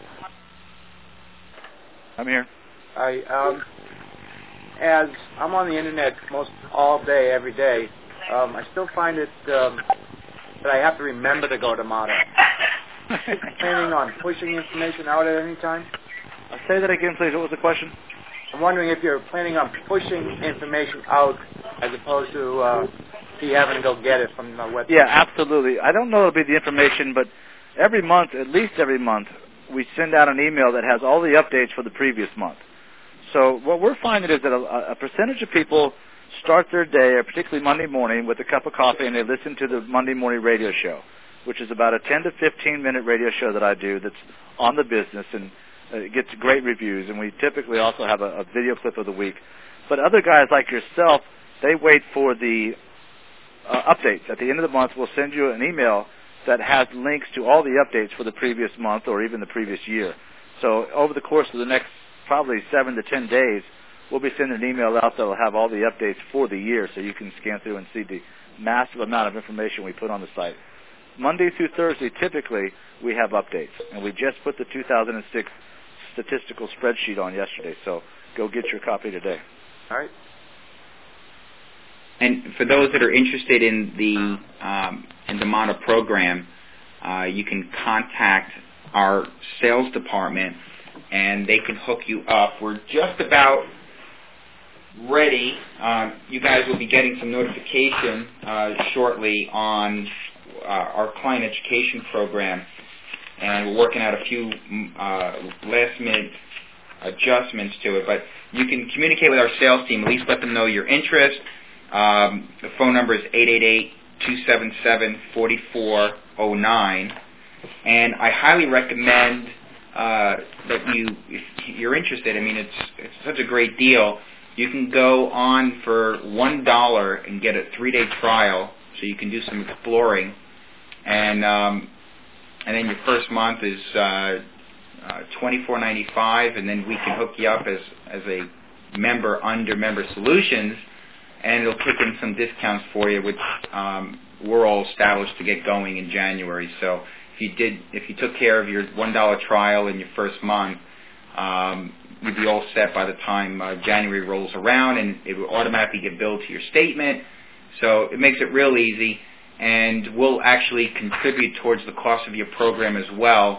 I'm here. I um, as I'm on the internet most all day, every day, um, I still find it um, that I have to remember to go to MATA. Planning on pushing information out at any time? Uh, say that again, please. What was the question? I'm wondering if you're planning on pushing information out as opposed to uh, you having to go get it from the website. Yeah, absolutely. I don't know it'll be the information, but every month, at least every month, we send out an email that has all the updates for the previous month. So what we're finding is that a, a percentage of people start their day, or particularly Monday morning, with a cup of coffee, and they listen to the Monday morning radio show, which is about a ten to fifteen minute radio show that I do that's on the business, and uh, it gets great reviews. And we typically also have a, a video clip of the week. But other guys like yourself, they wait for the uh, updates. At the end of the month, we'll send you an email that has links to all the updates for the previous month or even the previous year. So over the course of the next probably seven to ten days, we'll be sending an email out that will have all the updates for the year, so you can scan through and see the massive amount of information we put on the site. Monday through Thursday, typically, we have updates, and we just put the two thousand six statistical spreadsheet on yesterday, so go get your copy today. All right. And for those that are interested in the um, in the MATA program, uh, you can contact our sales department, and they can hook you up. We're just about ready. Uh, you guys will be getting some notification uh, shortly on uh, our client education program, and we're working out a few uh, last-minute adjustments to it. But you can communicate with our sales team, at least let them know your interest. Um, the phone number is eight eight eight, two seven seven, four four zero nine, and I highly recommend uh, that you, if you're interested, I mean, it's it's such a great deal. You can go on for one dollar and get a three-day trial, so you can do some exploring, and um, and then your first month is uh, uh, twenty-four ninety-five, and then we can hook you up as as a member under Member Solutions, and it'll kick in some discounts for you, which um, we're all established to get going in January. So if you did, if you took care of your one dollar trial in your first month, um, you'd be all set by the time uh, January rolls around, and it will automatically get billed to your statement. So it makes it real easy, and we'll actually contribute towards the cost of your program as well.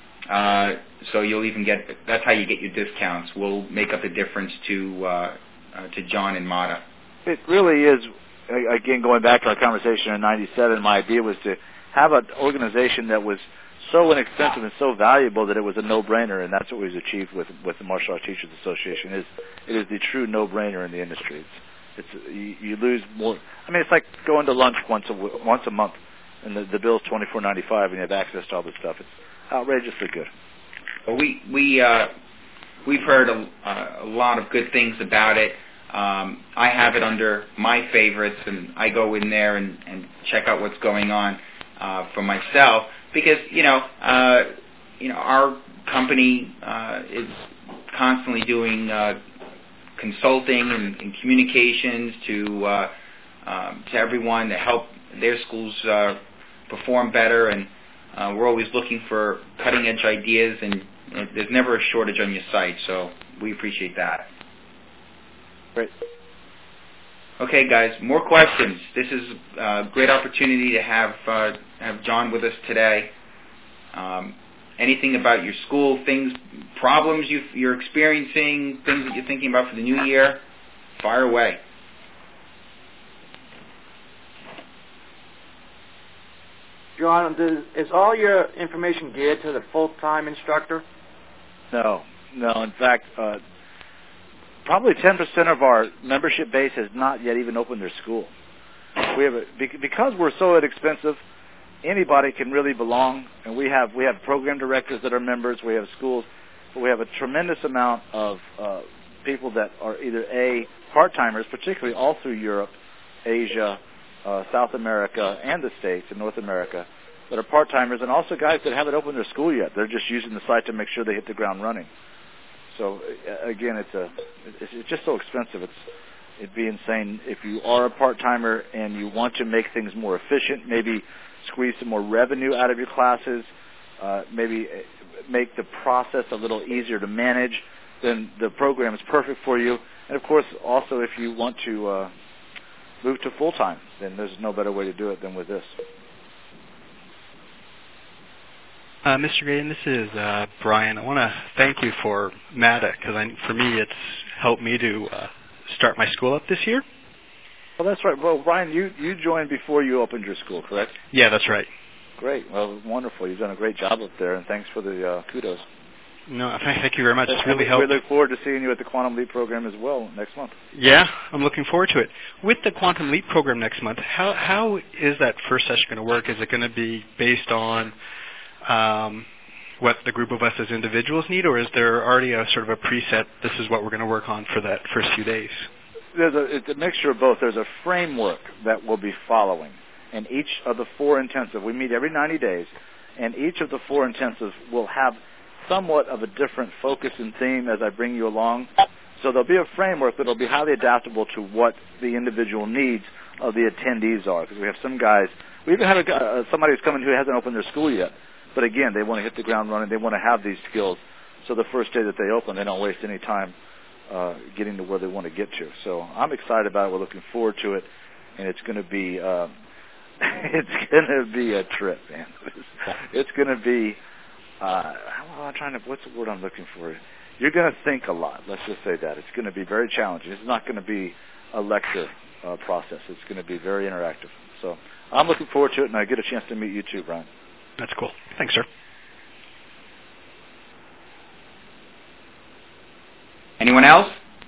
Uh, so you'll even get, that's how you get your discounts. We'll make up the difference to uh, uh, to John and MATA. It really is, again, going back to our conversation in ninety-seven, my idea was to have an organization that was so inexpensive and so valuable that it was a no-brainer, and that's what we've achieved with with the Martial Arts Teachers Association. It is, it is the true no-brainer in the industry. It's, it's you, you lose more. I mean, it's like going to lunch once a once a month, and the, the bill's twenty-four ninety-five, and you have access to all this stuff. It's outrageously good. Well, we we uh, we've heard a, a lot of good things about it. Um, I have it under my favorites, and I go in there and, and check out what's going on uh, for myself, because you know, uh, you know, our company uh, is constantly doing uh, consulting and, and communications to uh, um, to everyone to help their schools uh, perform better, and uh, we're always looking for cutting edge ideas, and, and there's never a shortage on your site, so we appreciate that. Great. Okay, guys, more questions. This is a great opportunity to have uh, have John with us today. Um, anything about your school, things, problems you, you're experiencing, things that you're thinking about for the new year, fire away. John, does, is all your information geared to the full-time instructor? No, no. In fact, uh, probably ten percent of our membership base has not yet even opened their school. We have a, because we're so inexpensive, anybody can really belong, and we have we have program directors that are members. We have schools, but we have a tremendous amount of uh, people that are either A, part-timers, particularly all through Europe, Asia, uh, South America, and the States and North America, that are part-timers, and also guys that haven't opened their school yet. They're just using the site to make sure they hit the ground running. So uh, again, it's a it's, it's just so expensive. It's it'd be insane if you are a part-timer and you want to make things more efficient, maybe squeeze some more revenue out of your classes, uh, maybe make the process a little easier to manage, then the program is perfect for you. And, of course, also if you want to uh, move to full-time, then there's no better way to do it than with this. Uh, Mister Gaten, this is uh, Brian. I want to thank you for MATA, because for me it's helped me to uh, start my school up this year. Well, that's right. Well, Brian, you, you joined before you opened your school, correct? Yeah, that's right. Great. Well, wonderful. You've done a great job up there, and thanks for the uh, kudos. No, thank you very much. It's really helped. We look forward to seeing you at the Quantum Leap program as well next month. Yeah, I'm looking forward to it. With the Quantum Leap program next month, how how is that first session going to work? Is it going to be based on um, what the group of us as individuals need, or is there already a sort of a preset, this is what we're going to work on for that first few days? There's a, it's a mixture of both. There's a framework that we'll be following, and each of the four intensive, we meet every ninety days, and each of the four intensives will have somewhat of a different focus and theme as I bring you along. So there'll be a framework that will be highly adaptable to what the individual needs of the attendees are, because we have some guys, we even have a, uh, somebody who's coming who hasn't opened their school yet, but again, they want to hit the ground running, they want to have these skills, so the first day that they open, they don't waste any time uh, getting to where they want to get to. So I'm excited about it, we're looking forward to it, and it's going to be, uh, it's going to be a trip, man. It's going to be, Uh, I'm trying to, what's the word I'm looking for? You're going to think a lot. Let's just say that. It's going to be very challenging. It's not going to be a lecture uh, process. It's going to be very interactive. So I'm looking forward to it, and I get a chance to meet you too, Brian. That's cool. Thanks, sir. Anyone else?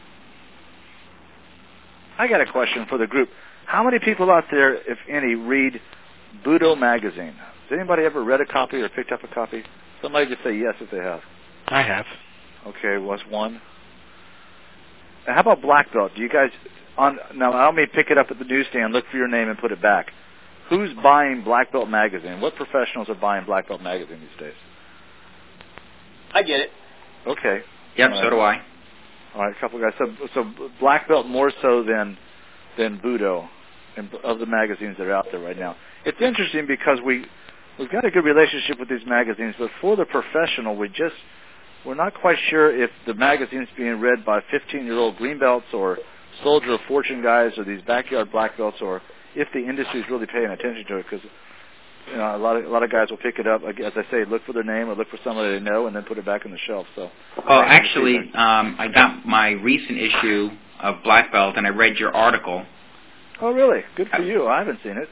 I got a question for the group. How many people out there, if any, read Budo magazine? Has anybody ever read a copy or picked up a copy? Somebody just say yes if they have. I have. Okay, was one. Now, how about Black Belt? Do you guys, on now I don't mean pick it up at the newsstand, look for your name and put it back. Who's buying Black Belt magazine? What professionals are buying Black Belt magazine these days? I get it. Okay. Yep, All so right. do I. All right, a couple guys. So, so Black Belt more so than than Budo, and of the magazines that are out there right now. It's interesting because we we've got a good relationship with these magazines, but for the professional, we just we're not quite sure if the magazine's being read by fifteen-year-old green belts or Soldier of Fortune guys or these backyard black belts, or if the industry is really paying attention to it. Because you know, a lot of a lot of guys will pick it up, as I say, look for their name or look for somebody they know, and then put it back on the shelf. So, oh, actually, um, I got my recent issue of Black Belt, and I read your article. Oh, really? Good for you. I haven't seen it.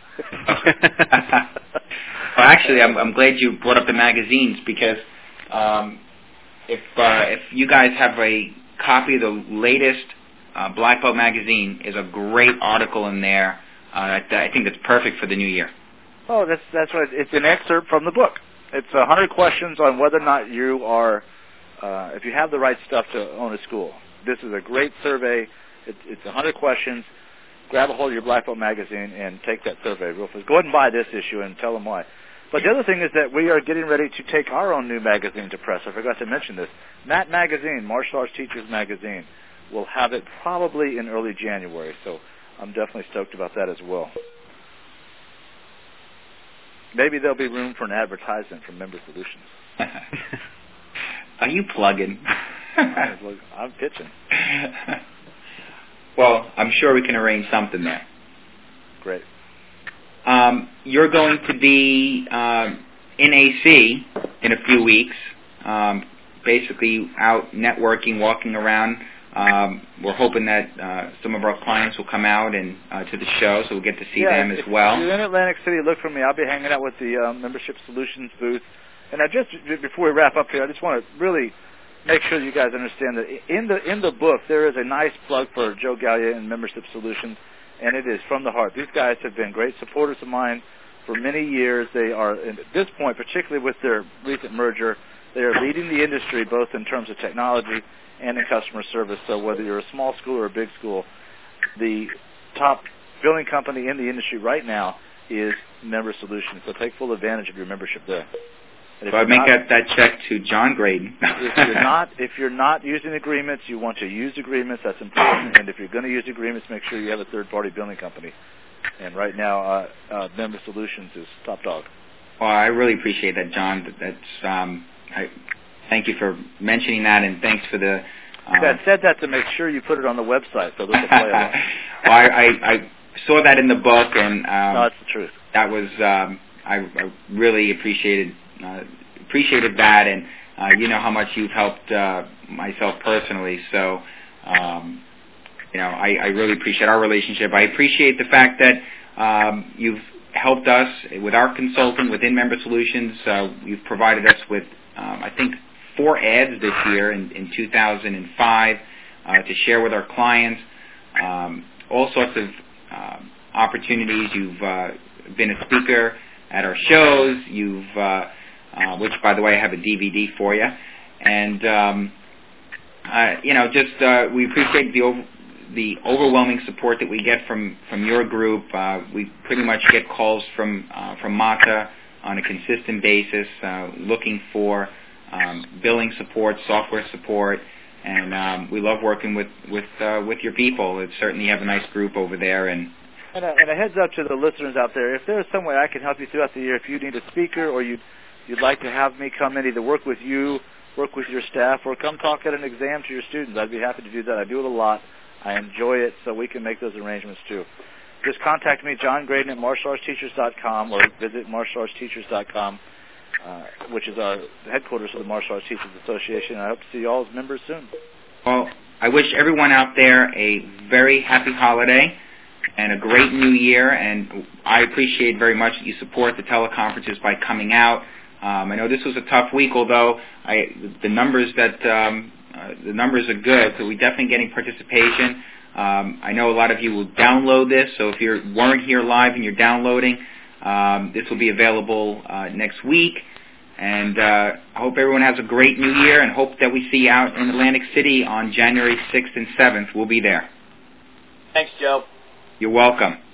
Well, actually, I'm, I'm glad you brought up the magazines, because um, if uh, if you guys have a copy of the latest uh, Black Belt magazine, is a great article in there. Uh, that I think that's perfect for the new year. Oh, that's that's right. It's an excerpt from the book. It's a hundred questions on whether or not you are, uh, if you have the right stuff to own a school. This is a great survey. It, it's a hundred questions. Grab a hold of your Black Belt magazine and take that survey real fast. Go ahead and buy this issue and tell them why. But the other thing is that we are getting ready to take our own new magazine to press. I forgot to mention this. Matt Magazine, Martial Arts Teachers Magazine, will have it probably in early January. So I'm definitely stoked about that as well. Maybe there'll be room for an advertisement from Member Solutions. Are you plugging? I'm pitching. Well, I'm sure we can arrange something there. Great. Um, you're going to be um, in A C in a few weeks, um, basically out networking, walking around. Um, we're hoping that uh, some of our clients will come out and uh, to the show, so we'll get to see yeah, them as if well. If you're in Atlantic City, look for me. I'll be hanging out with the um, Membership Solutions booth. And I just before we wrap up here, I just want to really make sure you guys understand that in the in the book there is a nice plug for Joe Gallia and Membership Solutions, and it is from the heart. These guys have been great supporters of mine for many years. They are, at this point, particularly with their recent merger, they are leading the industry both in terms of technology and in customer service. So whether you're a small school or a big school, the top billing company in the industry right now is Member Solutions. So take full advantage of your membership there. So I'd make not, that, that check to John Graydon. if you're not if you're not using agreements, you want to use agreements. That's important. And if you're going to use agreements, make sure you have a third-party billing company. And right now, uh, uh, Member Solutions is top dog. Well, I really appreciate that, John. That's um, I thank you for mentioning that, and thanks for the. Um, I said that to make sure you put it on the website so this will play along. Well, I, I, I saw that in the book, and um, no, that's the truth. That was um, I, I really appreciated uh, appreciated that, and uh, you know how much you've helped uh, myself personally. So, um, you know, I, I really appreciate our relationship. I appreciate the fact that um, you've helped us with our consulting within Member Solutions. Uh, you've provided us with, um, I think, four ads this year in, in two thousand five uh, to share with our clients. Um, all sorts of um, opportunities. You've uh, been a speaker at our shows. You've, uh, uh, which by the way, I have a D V D for you. And um, uh, you know, just uh, we appreciate the over, the overwhelming support that we get from from your group. Uh, we pretty much get calls from uh, from Mata on a consistent basis, uh, looking for um, billing support, software support, and um, we love working with with uh, with your people. It's certainly you have a nice group over there. And and a, and a heads up to the listeners out there: if there's some way I can help you throughout the year, if you need a speaker or you you'd like to have me come in, either work with you, work with your staff, or come talk at an exam to your students, I'd be happy to do that. I do it a lot. I enjoy it, so we can make those arrangements too. Just contact me, John Graydon, at martial arts teachers dot com, or visit martial arts teachers dot com, uh, which is our headquarters of the Martial Arts Teachers Association. I hope to see you all as members soon. Well, I wish everyone out there a very happy holiday and a great new year, and I appreciate very much that you support the teleconferences by coming out. Um, I know this was a tough week, although I, the numbers that um, uh, the numbers are good, so we're definitely getting participation. Um, I know a lot of you will download this, so if you weren't here live and you're downloading, um, this will be available uh, next week. And uh, I hope everyone has a great new year, and hope that we see you out in Atlantic City on January sixth and seventh. We'll be there. Thanks, Joe. You're welcome.